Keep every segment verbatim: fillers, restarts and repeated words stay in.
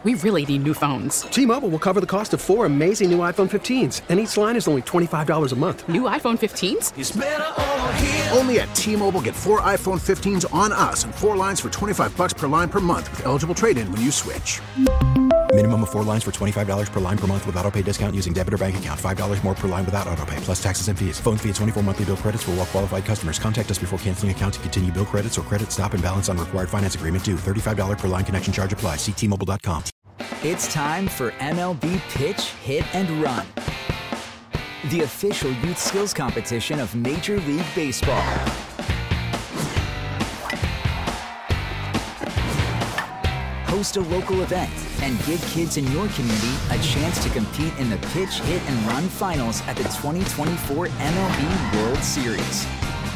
We really need new phones. T-Mobile will cover the cost of four amazing new iPhone fifteens, and each line is only twenty-five dollars a month. New iPhone fifteens? It's better over here. Only at T-Mobile, get four iPhone fifteens on us and four lines for twenty-five dollars per line per month with eligible trade-in when you switch. Minimum of four lines for twenty-five dollars per line per month with autopay discount using debit or bank account. five dollars more per line without autopay, plus taxes and fees. Phone fee at twenty-four monthly bill credits for well-qualified customers. Contact us before canceling account to continue bill credits or credit stop and balance on required finance agreement due. thirty-five dollars per line connection charge applies. See T Mobile dot com. It's time for M L B Pitch, Hit, and Run, the official youth skills competition of Major League Baseball. Host a local event and give kids in your community a chance to compete in the Pitch, Hit, and Run finals at the twenty twenty-four M L B World Series.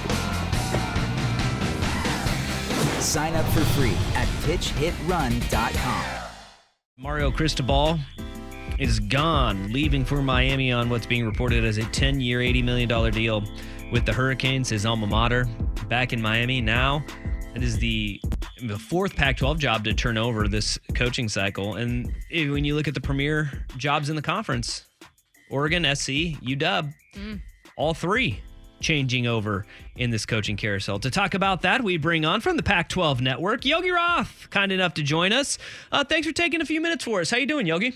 Sign up for free at pitch hit run dot com. Mario Cristobal is gone, leaving for Miami on what's being reported as a ten-year, eighty million dollars deal with the Hurricanes, his alma mater, back in Miami. Now, it is the, the fourth Pac twelve job to turn over this coaching cycle. And when you look at the premier jobs in the conference, Oregon, S C, U W, mm. all three changing over in this coaching carousel. To talk about that, we bring on from the Pac twelve Network, Yogi Roth, kind enough to join us. Uh, thanks for taking a few minutes for us. How you doing, Yogi?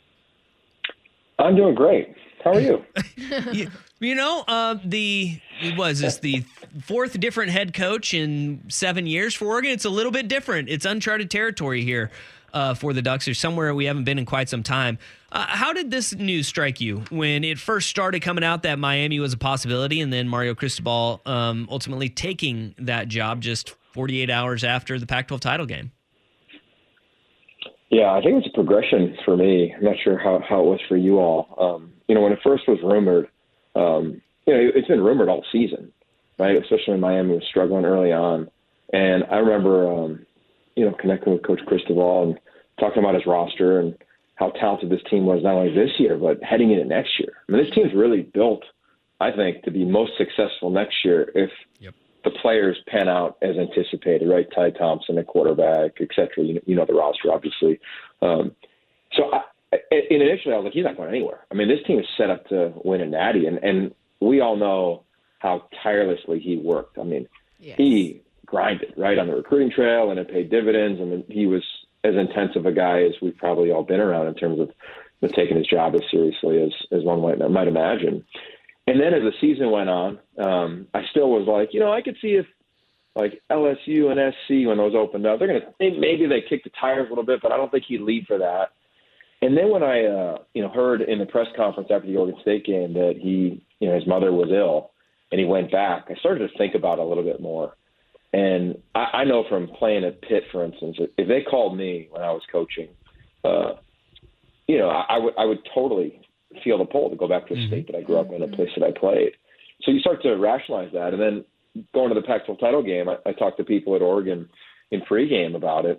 I'm doing great. How are you? you, you know, uh, the was this the fourth different head coach in seven years for Oregon? It's a little bit different. It's uncharted territory here uh, for the Ducks. There's somewhere we haven't been in quite some time. Uh, how did this news strike you when it first started coming out that Miami was a possibility, and then Mario Cristobal um, ultimately taking that job just forty-eight hours after the Pac twelve title game? Yeah, I think it's a progression for me. I'm not sure how, how it was for you all. Um, you know, when it first was rumored, um, you know, it's been rumored all season, right? Especially when Miami was struggling early on. And I remember, um, you know, connecting with Coach Cristobal and talking about his roster and how talented this team was not only this year, but heading into next year. I mean, this team's really built, I think, to be most successful next year if yep. the players pan out as anticipated, right? Ty Thompson at quarterback, et cetera. You know, you know the roster, obviously. Um, so I, and initially I was like, he's not going anywhere. I mean, this team is set up to win a natty, and, and we all know how tirelessly he worked. I mean, yes. he grinded, right, on the recruiting trail, and it paid dividends, and he was as intense of a guy as we've probably all been around in terms of you know, taking his job as seriously as, as one might, might imagine. And then as the season went on, um, I still was like, you know, I could see if like L S U and S C, when those opened up, they're going to maybe they kick the tires a little bit, but I don't think he'd leave for that. And then when I, uh, you know, heard in the press conference after the Oregon State game that he, you know, his mother was ill and he went back, I started to think about it a little bit more. And I, I know from playing at Pitt, for instance, if they called me when I was coaching, uh, you know, I, I would I would totally feel the pull to go back to a state that I grew up in, a place that I played. So you start to rationalize that. And then going to the Pac twelve title game, I, I talked to people at Oregon in pregame about it.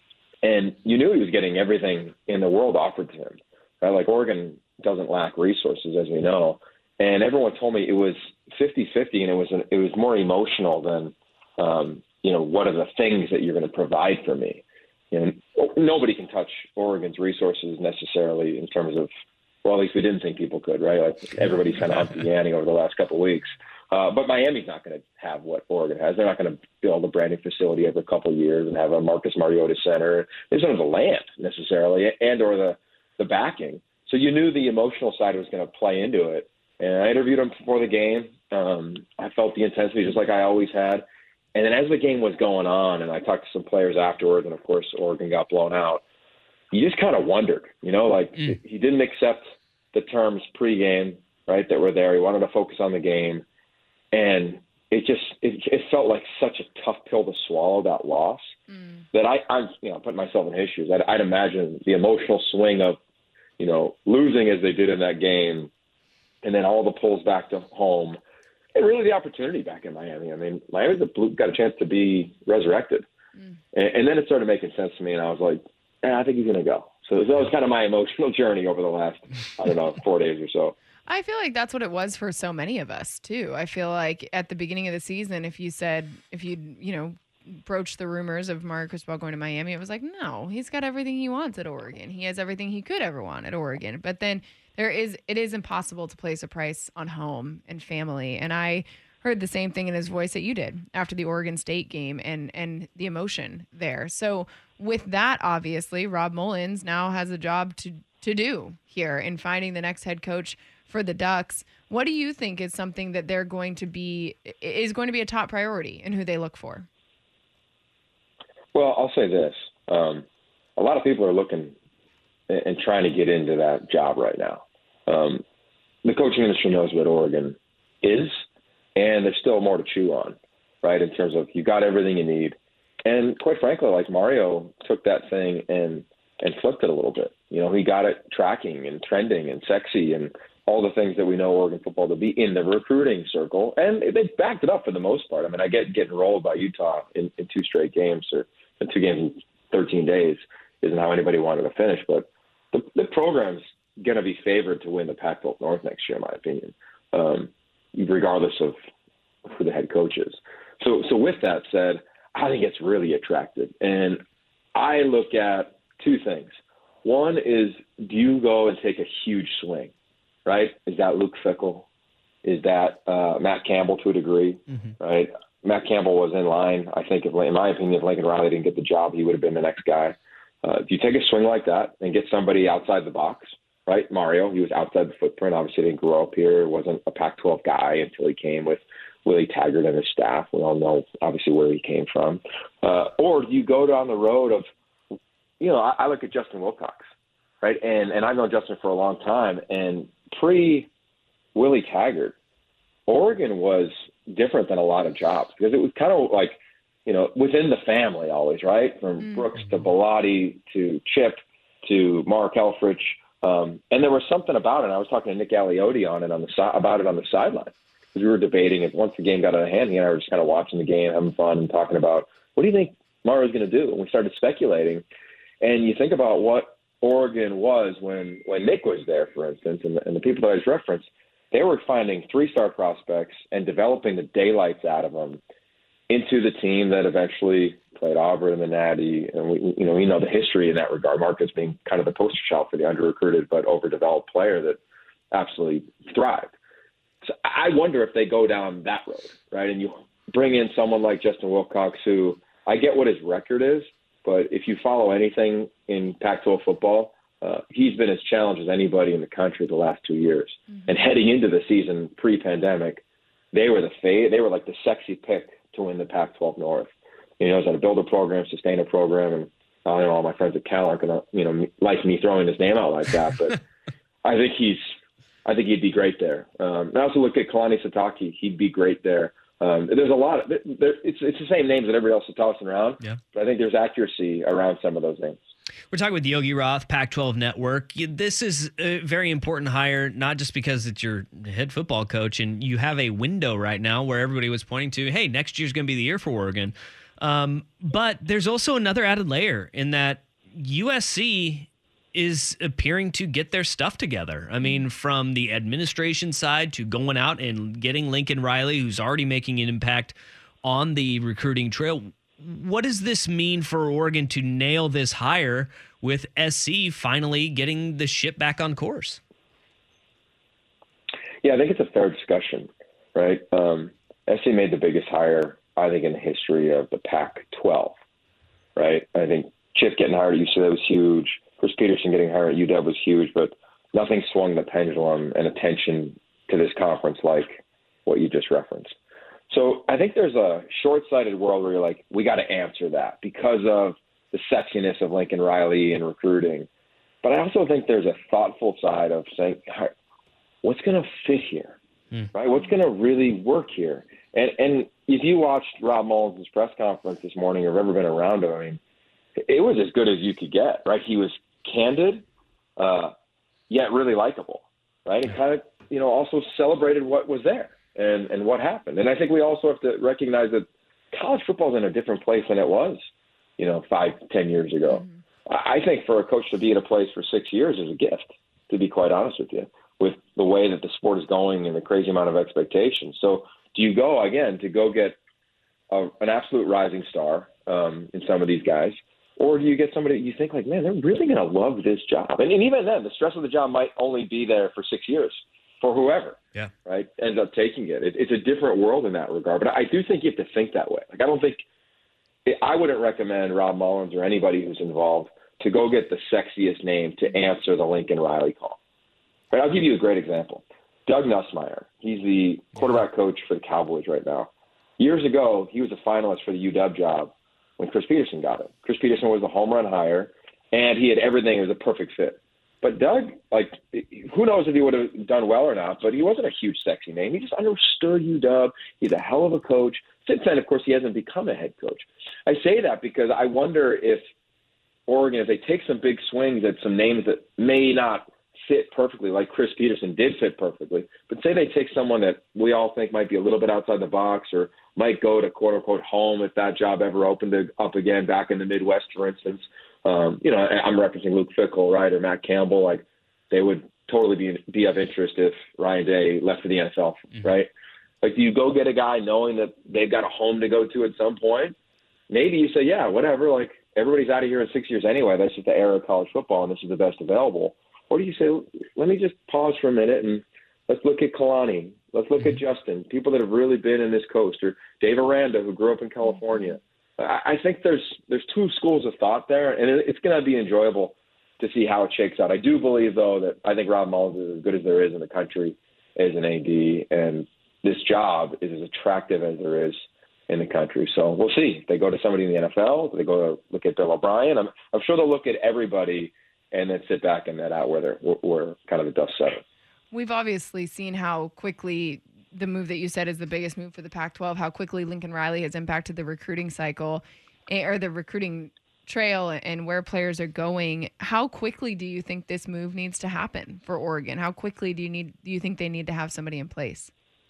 And you knew he was getting everything in the world offered to him. Right? Like Oregon doesn't lack resources, as we know. And everyone told me it was fifty-fifty, and it was an, it was more emotional than, um, you know, what are the things that you're going to provide for me? You know, nobody can touch Oregon's resources necessarily in terms of, well, at least we didn't think people could, right? Like everybody's kind of up the ante over the last couple of weeks. Uh, but Miami's not going to have what Oregon has. They're not going to build a brand new facility every couple of years and have a Marcus Mariota Center. They don't have the land necessarily and or the, the backing. So you knew the emotional side was going to play into it. And I interviewed him before the game. Um, I felt the intensity just like I always had. And then as the game was going on, and I talked to some players afterwards, and, of course, Oregon got blown out, you just kind of wondered, you know, like mm. he didn't accept the terms pregame, right, that were there. He wanted to focus on the game. And it just it, it felt like such a tough pill to swallow, that loss, mm. that I, I, you know, put myself in his shoes. I'd, I'd imagine the emotional swing of, you know, losing as they did in that game, and then all the pulls back to home, and really the opportunity back in Miami. I mean, Miami's got a chance to be resurrected. Mm. And, and then it started making sense to me, and I was like, eh, I think he's going to go. So that was kind of my emotional journey over the last, I don't know, four days or so. I feel like that's what it was for so many of us, too. I feel like at the beginning of the season, if you said, if you, you know, broached the rumors of Mario Cristobal going to Miami, it was like, no, he's got everything he wants at Oregon. He has everything he could ever want at Oregon. But then there is, it is impossible to place a price on home and family. And I heard the same thing in his voice that you did after the Oregon State game and, and the emotion there. So with that, obviously, Rob Mullins now has a job to, to do here in finding the next head coach for the Ducks. What do you think is something that they're going to be, is going to be a top priority in who they look for? Well, I'll say this. Um, a lot of people are looking and trying to get into that job right now. Um, the coaching industry knows what Oregon is, and there's still more to chew on, right, in terms of you got everything you need. And quite frankly, like Mario took that thing and, and flipped it a little bit. You know, he got it tracking and trending and sexy and all the things that we know Oregon football to be in the recruiting circle. And they backed it up for the most part. I mean, I get getting rolled by Utah in, in two straight games or in two games in thirteen days isn't how anybody wanted to finish. But the, the program's going to be favored to win the Pac twelve North next year, in my opinion, um, regardless of who the head coach is. So, so with that said, I think it's really attractive. And I look at two things. One is, do you go and take a huge swing, right? Is that Luke Fickell? Is that uh, Matt Campbell to a degree, mm-hmm. right? Matt Campbell was in line. I think, if, in my opinion, if Lincoln Riley didn't get the job, he would have been the next guy. Uh, if you take a swing like that and get somebody outside the box, right? Mario, he was outside the footprint. Obviously, didn't grow up here. Wasn't a Pac twelve guy until he came with Willie Taggart and his staff. We all know, obviously, where he came from. Uh, or do you go down the road of, you know, I, I look at Justin Wilcox, right? And and I've known Justin for a long time. And pre-Willie Taggart, Oregon was different than a lot of jobs because it was kind of like, you know, within the family always, right? From mm-hmm. Brooks to Bellotti to Chip to Mark Elfrich. Um, and there was something about it. I was talking to Nick Aliotti on it on the si- about it on the sideline because we were debating it. Once the game got out of hand, he and I were just kind of watching the game, having fun and talking about, what do you think Mario's going to do? And we started speculating. And you think about what Oregon was when, when Nick was there, for instance, and the, and the people that I just referenced, they were finding three-star prospects and developing the daylights out of them into the team that eventually played Auburn in the Natty. And we, you know, we know the history in that regard. Marcus being kind of the poster child for the under-recruited but overdeveloped player that absolutely thrived. So I wonder if they go down that road, right? And you bring in someone like Justin Wilcox, who I get what his record is, but if you follow anything in Pac twelve football, uh, he's been as challenged as anybody in the country the last two years. Mm-hmm. And heading into the season pre-pandemic, they were the fa- they were like the sexy pick to win the Pac twelve North. You know, he knows how to build a program, sustain a program, and I don't know, all my friends at Cal aren't going to, you know, like me throwing his name out like that, but I think he's, I think he'd be great there. Um, and I also look at Kalani Sitake; he'd be great there. Um, there's a lot of there, it's it's the same names that everybody else is tossing around. Yeah. But I think there's accuracy around some of those names. We're talking with Yogi Roth, Pac twelve Network. This is a very important hire, not just because it's your head football coach and you have a window right now where everybody was pointing to, hey, next year's going to be the year for Oregon. Um, but there's also another added layer in that U S C is appearing to get their stuff together. I mean, from the administration side to going out and getting Lincoln Riley, who's already making an impact on the recruiting trail. What does this mean for Oregon to nail this hire with S C finally getting the ship back on course? Yeah, I think it's a fair discussion, right? Um, S C made the biggest hire, I think, in the history of the Pac twelve, right? I think Chip getting hired at U C L A was huge. Chris Peterson getting hired at U W was huge, but nothing swung the pendulum and attention to this conference like what you just referenced. So I think there's a short-sighted world where you're like, we got to answer that because of the sexiness of Lincoln Riley and recruiting. But I also think there's a thoughtful side of saying, what's going to fit here, mm. right? What's going to really work here? And and if you watched Rob Mullins' press conference this morning or have ever been around him, I mean, it was as good as you could get, right? He was candid, uh, yet really likable, right? And kind of, you know, also celebrated what was there. And, and what happened. And I think we also have to recognize that college football is in a different place than it was, you know, five, ten years ago. Mm-hmm. I think for a coach to be at a place for six years is a gift, to be quite honest with you, with the way that the sport is going and the crazy amount of expectations. So do you go, again, to go get a, an absolute rising star um, in some of these guys? Or do you get somebody you think like, man, they're really going to love this job? And, and even then, the stress of the job might only be there for six years for whoever, yeah, right, ends up taking it. it. It's a different world in that regard. But I do think you have to think that way. Like, I don't think – I wouldn't recommend Rob Mullins or anybody who's involved to go get the sexiest name to answer the Lincoln Riley call. Right? I'll give you a great example. Doug Nussmeier. He's the quarterback coach for the Cowboys right now. Years ago, he was a finalist for the U W job when Chris Peterson got it. Chris Peterson was the home run hire, and he had everything. It was a perfect fit. But Doug, like, who knows if he would have done well or not, but he wasn't a huge sexy name. He just understood U W. He's a hell of a coach. Since then, of course, he hasn't become a head coach. I say that because I wonder if Oregon, if they take some big swings at some names that may not fit perfectly, like Chris Peterson did fit perfectly, but say they take someone that we all think might be a little bit outside the box or might go to quote-unquote home if that job ever opened up again back in the Midwest, for instance. Um, you know, I'm referencing Luke Fickell, right, or Matt Campbell. Like, they would totally be be of interest if Ryan Day left for the N F L, mm-hmm. right? Like, do you go get a guy knowing that they've got a home to go to at some point? Maybe you say, yeah, whatever, like, everybody's out of here in six years anyway. That's just the era of college football, and this is the best available. Or do you say, let me just pause for a minute and let's look at Kalani. Let's look mm-hmm. at Justin, people that have really been in this coast, or Dave Aranda, who grew up in California. I, I think there's there's two schools of thought there, and it, it's going to be enjoyable to see how it shakes out. I do believe, though, that I think Rob Mullins is as good as there is in the country as an A D, and this job is as attractive as there is in the country. So we'll see. If they go to somebody in the N F L, do they go to look at Bill O'Brien? I'm, I'm sure they'll look at everybody and then sit back and net out where they're where kind of the dust settles. We've obviously seen how quickly the move that you said is the biggest move for the Pac twelve, how quickly Lincoln Riley has impacted the recruiting cycle or the recruiting trail and where players are going. How quickly do you think this move needs to happen for Oregon? How quickly do you need do you think they need to have somebody in place?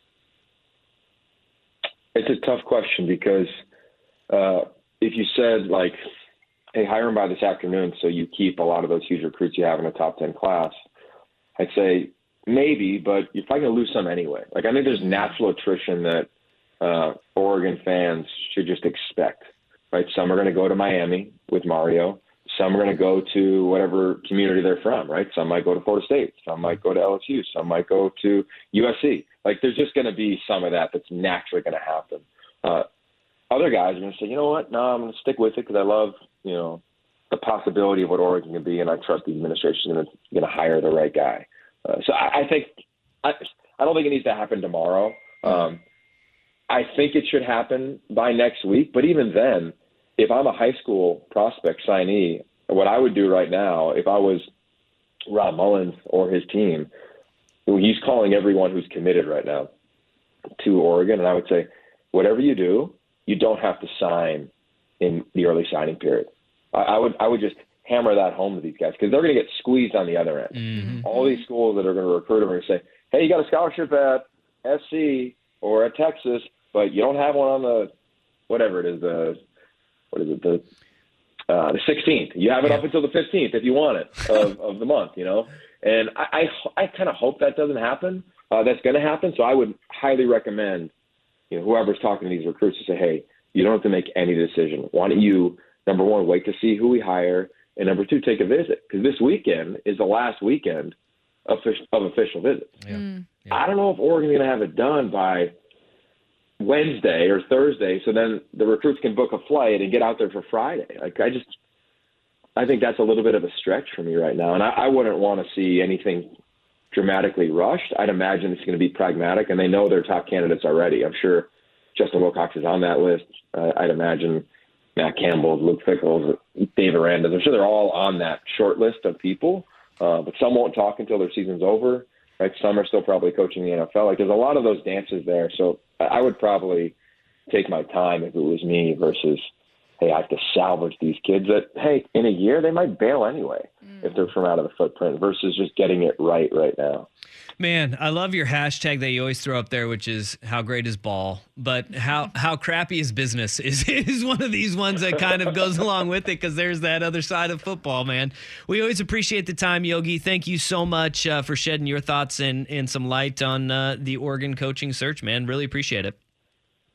It's a tough question because uh, if you said, like, hey, hire him by this afternoon so you keep a lot of those huge recruits you have in a top ten class, I'd say maybe, but you're probably going to lose some anyway. Like, I think there's natural attrition that uh, Oregon fans should just expect, right? Some are going to go to Miami with Mario. Some are going to go to whatever community they're from, right? Some might go to Florida State. Some might go to L S U. Some might go to U S C. Like, there's just going to be some of that that's naturally going to happen. Uh, other guys are going to say, you know what? No, I'm going to stick with it because I love, you know, the possibility of what Oregon can be, and I trust the administration is going to hire the right guy. Uh, so I, I think I, I don't think it needs to happen tomorrow. Um, I think it should happen by next week. But even then, if I'm a high school prospect signee, what I would do right now, if I was Rob Mullins or his team, he's calling everyone who's committed right now to Oregon, and I would say, whatever you do, you don't have to sign in the early signing period. I, I would I would just hammer that home to these guys because they're going to get squeezed on the other end. Mm-hmm. All these schools that are going to recruit them are going to say, hey, you got a scholarship at S C or at Texas, but you don't have one on the whatever it is, the what is it, the uh, the sixteenth. You have it yeah. up until the fifteenth if you want it of, of the month, you know. And I I, I kind of hope that doesn't happen. Uh, that's going to happen. So I would highly recommend, you know, whoever's talking to these recruits to say, hey, you don't have to make any decision. Why don't you, number one, wait to see who we hire, and number two, take a visit, because this weekend is the last weekend of, of official visits. Yeah. Mm. Yeah. I don't know if Oregon's going to have it done by Wednesday or Thursday, so then the recruits can book a flight and get out there for Friday. Like, I just, I think that's a little bit of a stretch for me right now, and I, I wouldn't want to see anything dramatically rushed. I'd imagine it's going to be pragmatic, and they know their top candidates already. I'm sure Justin Wilcox is on that list. Uh, I'd imagine Matt Campbell, Luke Fickell, Dave Aranda. I'm sure they're all on that short list of people, uh, but some won't talk until their season's over. Right? Some are still probably coaching the N F L. Like, there's a lot of those dances there, so I would probably take my time if it was me versus, hey, I have to salvage these kids that, hey, in a year they might bail anyway mm. if they're from out of the footprint versus just getting it right right now. Man, I love your hashtag that you always throw up there, which is how great is ball, but how how crappy is business is, is one of these ones that kind of goes along with it because there's that other side of football, man. We always appreciate the time, Yogi. Thank you so much uh, for shedding your thoughts and, and some light on uh, the Oregon coaching search, man. Really appreciate it.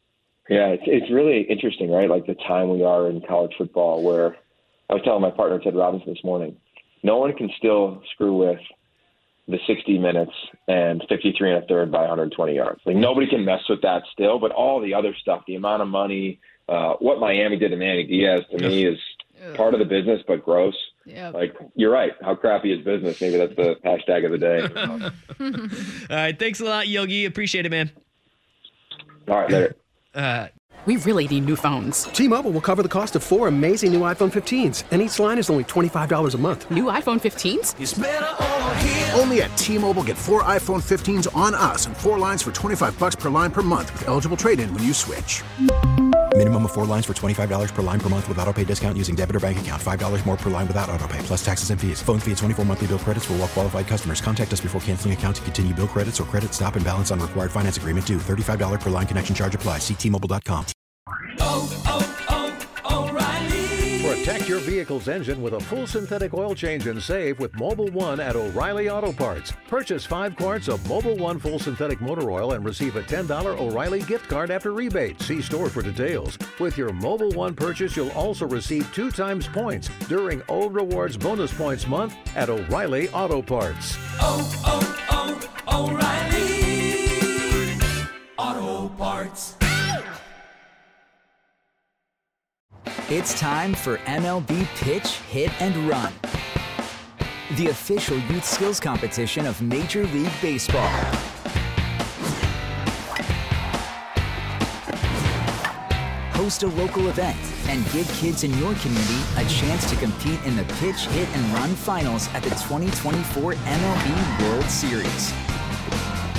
Yeah, it's, it's really interesting, right? Like the time we are in college football where I was telling my partner, Ted Robinson, this morning, no one can still screw with the sixty minutes and fifty-three and a third by one hundred twenty yards. Like nobody can mess with that still, but all the other stuff, the amount of money, uh, what Miami did to Manny Diaz to me is part of the business, but gross. Yep. Like, you're right. How crappy is business? Maybe that's the hashtag of the day. All right. Thanks a lot, Yogi. Appreciate it, man. All right, later. Uh, We really need new phones. T-Mobile will cover the cost of four amazing new iPhone fifteens, and each line is only twenty-five dollars a month. New iPhone fifteens? Only at T-Mobile, get four iPhone fifteens on us and four lines for twenty-five bucks per line per month with eligible trade-in when you switch. Minimum of four lines for twenty-five dollars per line per month with auto-pay discount using debit or bank account. five dollars more per line without auto-pay, plus taxes and fees. Phone fee at twenty-four monthly bill credits for well-qualified customers. Contact us before canceling account to continue bill credits or credit stop and balance on required finance agreement due. thirty-five dollars per line connection charge applies. See T Mobile dot com. Protect your vehicle's engine with a full synthetic oil change and save with Mobil one at O'Reilly Auto Parts. Purchase five quarts of Mobil one full synthetic motor oil and receive a ten dollars O'Reilly gift card after rebate. See store for details. With your Mobil one purchase, you'll also receive two times points during O Rewards Bonus Points Month at O'Reilly Auto Parts. Oh, oh, oh, O'Reilly Auto Parts. It's time for M L B Pitch, Hit, and Run, the official youth skills competition of Major League Baseball. Host a local event and give kids in your community a chance to compete in the Pitch, Hit, and Run finals at the twenty twenty-four M L B World Series.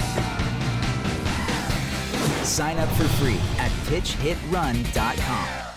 Sign up for free at pitch hit run dot com.